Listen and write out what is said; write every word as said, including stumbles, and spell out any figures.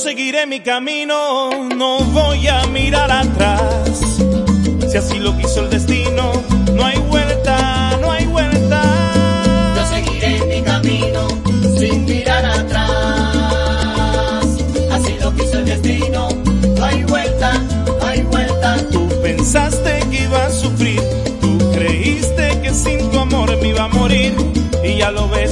seguiré mi camino, no voy a mirar atrás. Si así lo quiso el destino, no hay vuelta, no hay vuelta. Yo seguiré mi camino sin mirar atrás. Así lo quiso el destino, no hay vuelta, no hay vuelta. Tú pensaste que iba a sufrir, tú creíste que sin tu amor me iba a morir, y ya lo ves.